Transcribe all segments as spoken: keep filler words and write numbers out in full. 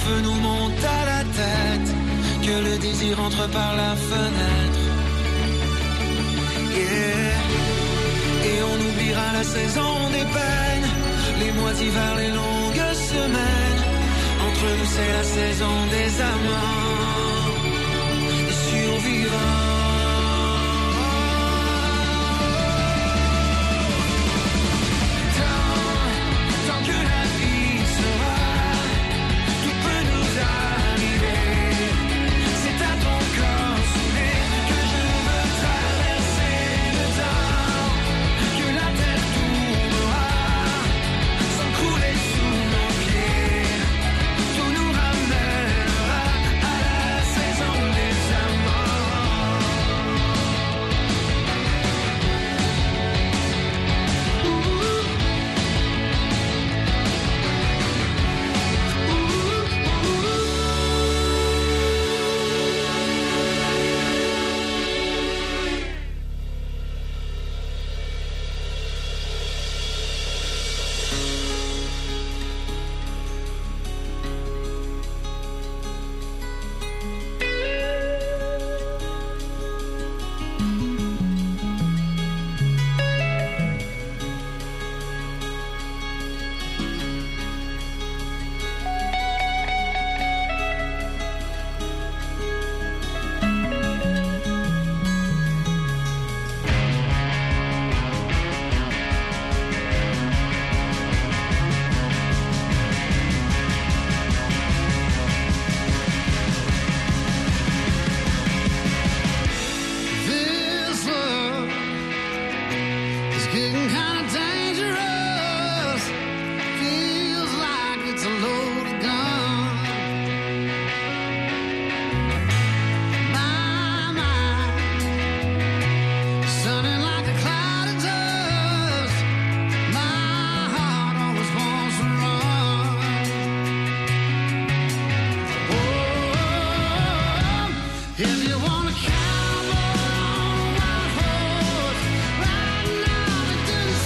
feu nous monte à la tête, que le désir entre par la fenêtre. Yeah. Et on oubliera la saison des peines, les mois d'hiver, les longues semaines. Entre nous c'est la saison des amants, des survivants. If you wanna count on one horse, right now it does.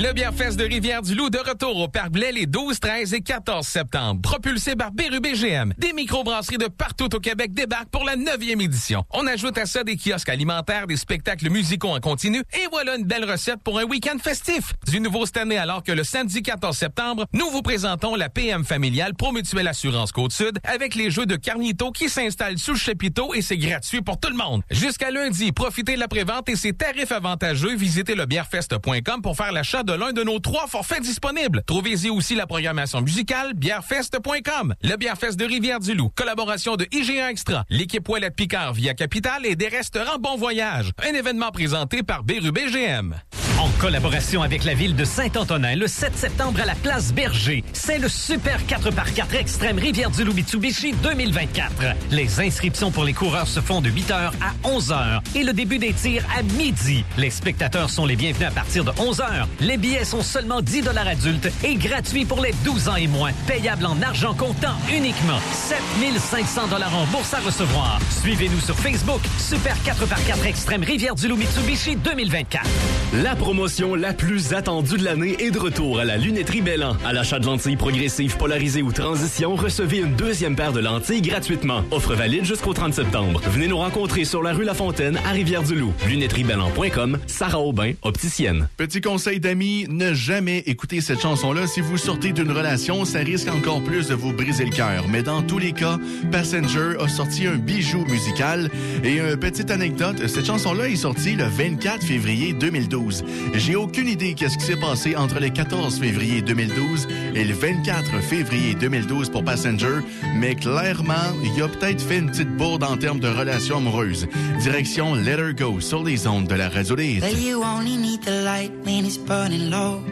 Le Bière-Fest de Rivière-du-Loup de retour au Parc Blais les douze, treize et quatorze septembre. Propulsé par Bérubé G M. Des microbrasseries de partout au Québec débarquent pour la neuvième édition. On ajoute à ça des kiosques alimentaires, des spectacles musicaux en continu et voilà une belle recette pour un week-end festif. Du nouveau cette année, alors que le samedi quatorze septembre, nous vous présentons la P M familiale Promutuelle Assurance Côte-Sud avec les jeux de Carnito qui s'installent sous le chapiteau et c'est gratuit pour tout le monde. Jusqu'à lundi, profitez de la prévente et ses tarifs avantageux. Visitez le bièrefest point com pour faire l'achat de l'un de nos trois forfaits disponibles. Trouvez-y aussi la programmation musicale bièrefest point com. Le Bière-Fest de Rivière-du-Loup, collaboration de I G A Extra, l'équipe Ouellette Picard via Capital et des restaurants Bon Voyage. Un événement présenté par Bérubé G M. En collaboration avec la ville de Saint-Antonin, le sept septembre à la place Berger, c'est le Super quatre par quatre Extrême Rivière-du-Loup Mitsubishi deux mille vingt-quatre. Les inscriptions pour les coureurs se font de huit heures à onze heures et le début des tirs à midi. Les spectateurs sont les bienvenus à partir de onze heures. Les billets sont seulement dix dollars adultes et gratuits pour les douze ans et moins. Payable en argent comptant uniquement. sept mille cinq cents dollars en bourse à recevoir. Suivez-nous sur Facebook. Super quatre par quatre Extrême Rivière-du-Loup Mitsubishi deux mille vingt-quatre. La promotion la plus attendue de l'année est de retour à la Lunetterie Bellan. À l'achat de lentilles progressives, polarisées ou transition, recevez une deuxième paire de lentilles gratuitement. Offre valide jusqu'au trente septembre. Venez nous rencontrer sur la rue La Fontaine à Rivière-du-Loup. lunetterie bellan point com. Sarah Aubin, opticienne. Petit conseil d'amis, ne jamais écouter cette chanson-là. Si vous sortez d'une relation, ça risque encore plus de vous briser le cœur. Mais dans tous les cas, Passenger a sorti un bijou musical. Et une petite anecdote, cette chanson-là est sortie le vingt-quatre février deux mille douze. J'ai aucune idée qu'est-ce qui s'est passé entre le quatorze février deux mille douze et le vingt-quatre février deux mille douze pour Passenger, mais clairement, il a peut-être fait une petite bourde en termes de relations amoureuses. Direction Let Her Go sur les ondes de la radio des hits. Well, you only need the light when it's burning low.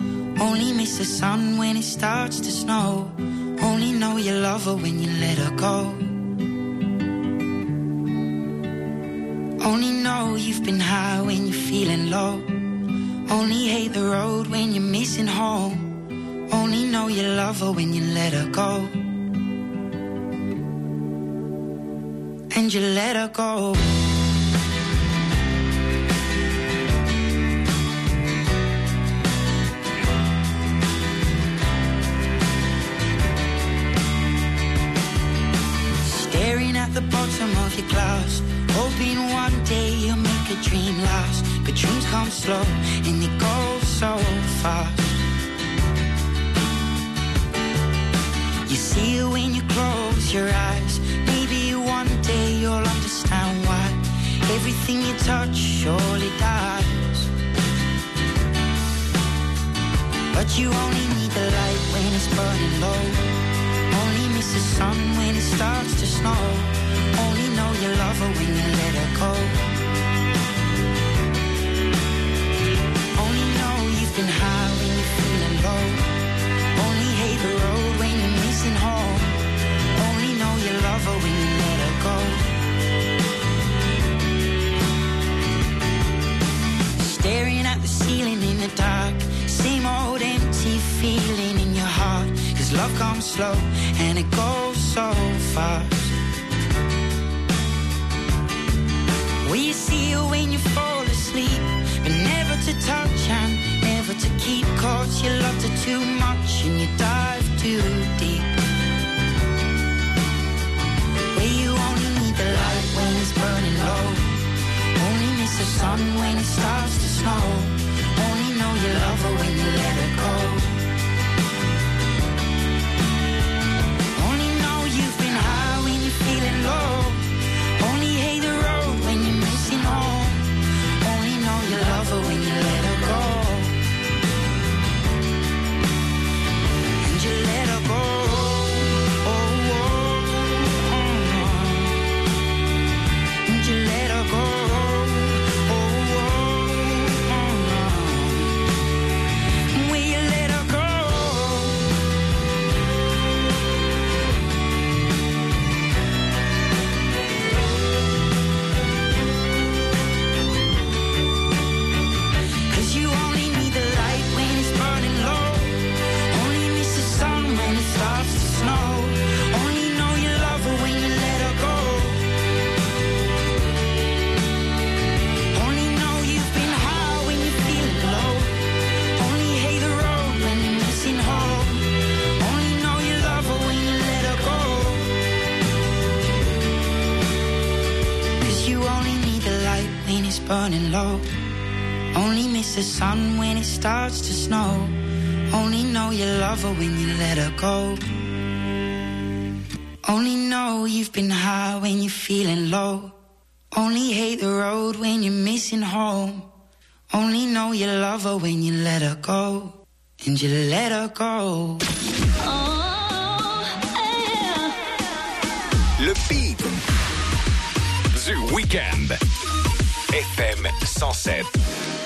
Only miss the sun when it starts to snow. Only know you love her when you let her go. Only know you've been high when you're feeling low. Only hate the road when you're missing home. Only know you love her when you let her go. And you let her go. Staring at the bottom of your glass, hoping one day you'll make a dream last. But dreams come slow and they go so fast. You see it when you close your eyes. Maybe one day you'll understand why everything you touch surely dies. But you only need the light when it's burning low. Only miss the sun when it starts to snow. Only know you love her when you let her go. Only know you've been high when you're feeling low. Only hate the road when you're missing home. Only know you love her when you let her go. Staring at the ceiling in the dark. Same old empty feeling in your heart. Cause love comes slow and it goes so fast. Will you see her when you fall asleep? But never to touch and never to keep. Cause you loved her too much and you dive too deep. Where you only need the light when it's burning low. Only miss the sun when it starts to snow. Only know you love her when you let her go. Only know you've been high when you're feeling low. Only hate the road when you're missing home. Only know you love her when you let her go. And you let her go. Oh, oh, oh, oh. And you let her go. Oh, oh, oh, oh. is burning low. Only miss the sun when it starts to snow. Only know you love her when you let her go. Only know you've been high when you're feeling low. Only hate the road when you're missing home. Only know you love her when you let her go. And you let her go. Oh, yeah. Le beat du week-end. F M cent sept.